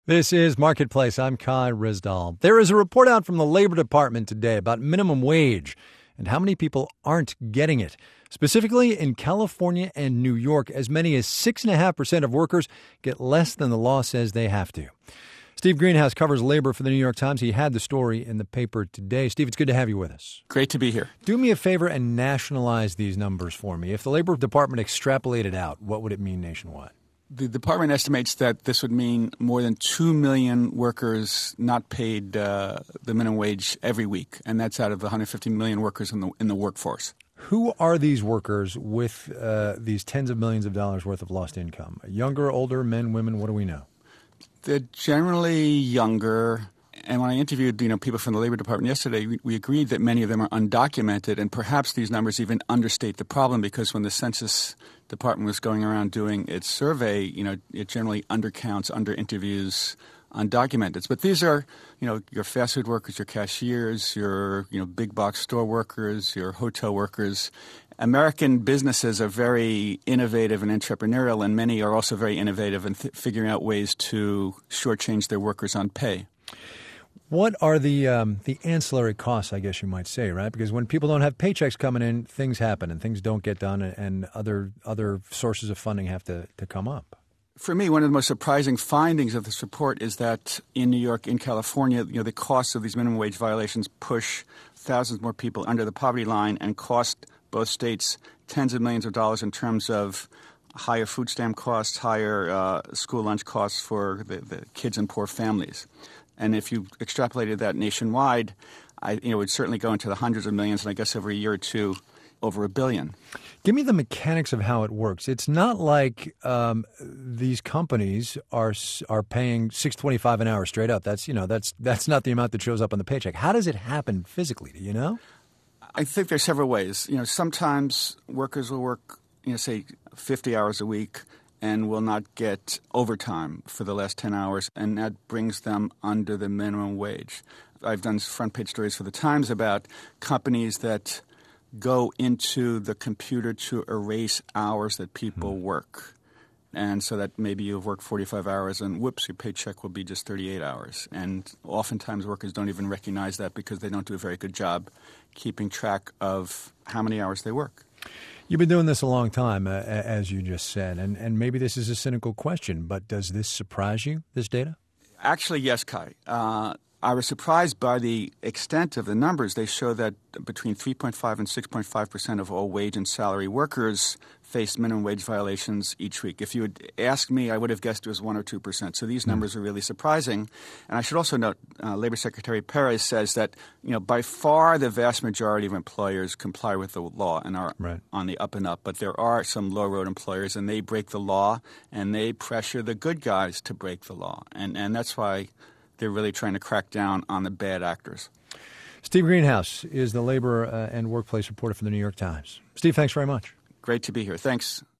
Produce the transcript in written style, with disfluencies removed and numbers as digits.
This is Marketplace. I'm Kai Rizdal. There is a report out from the Labor Department today about minimum wage and how many people aren't getting it. Specifically in California and New York, as many as 6.5% of workers get less than the law says they have to. Steve Greenhouse covers labor for the New York Times. He had the story in the paper today. Steve, it's good to have you with us. Great to be here. Do me a favor and nationalize these numbers for me. If the Labor Department extrapolated out, what would it mean nationwide? The department estimates that this would mean more than 2 million workers not paid the minimum wage every week, and that's out of the 150 million workers in the workforce. Who are these workers with these tens of millions of dollars worth of lost income? Younger, older, men, women, what do we know? They're generally younger. And when I interviewed people from the Labor Department yesterday, we agreed that many of them are undocumented, and perhaps these numbers even understate the problem because when the Census Department was going around doing its survey, it generally undercounts, under-interviews undocumented. But these are, your fast food workers, your cashiers, your, big box store workers, your hotel workers. American businesses are very innovative and entrepreneurial, and many are also very innovative in figuring out ways to shortchange their workers on pay. What are the ancillary costs, I guess you might say, right? Because when people don't have paychecks coming in, things happen and things don't get done and other sources of funding have to come up. For me, one of the most surprising findings of this report is that in New York, in California, the costs of these minimum wage violations push thousands more people under the poverty line and cost both states tens of millions of dollars in terms of higher food stamp costs, higher school lunch costs for the kids in poor families. And if you extrapolated that nationwide, it would certainly go into the hundreds of millions, and I guess over a year or two, over $1 billion. Give me the mechanics of how it works. It's not like these companies are paying $6.25 an hour straight up. That's not the amount that shows up on the paycheck. How does it happen physically? Do you know? I think there's several ways. Sometimes workers will work, say 50 hours a week, and will not get overtime for the last 10 hours, and that brings them under the minimum wage. I've done front page stories for the Times about companies that go into the computer to erase hours that people work. And so that maybe you've worked 45 hours and whoops, your paycheck will be just 38 hours. And oftentimes workers don't even recognize that because they don't do a very good job keeping track of how many hours they work. You've been doing this a long time, as you just said, and maybe this is a cynical question, but does this surprise you, this data? Actually, yes, Kai. I was surprised by the extent of the numbers. They show that between 3.5 and 6.5% of all wage and salary workers face minimum wage violations each week. If you had asked me, I would have guessed it was 1 or 2%. So these numbers are really surprising. And I should also note, Labor Secretary Perez says that, by far the vast majority of employers comply with the law and are on the up and up. But there are some low-road employers, and they break the law, and they pressure the good guys to break the law. And that's why they're really trying to crack down on the bad actors. Steve Greenhouse is the labor and workplace reporter for the New York Times. Steve, thanks very much. Great to be here. Thanks.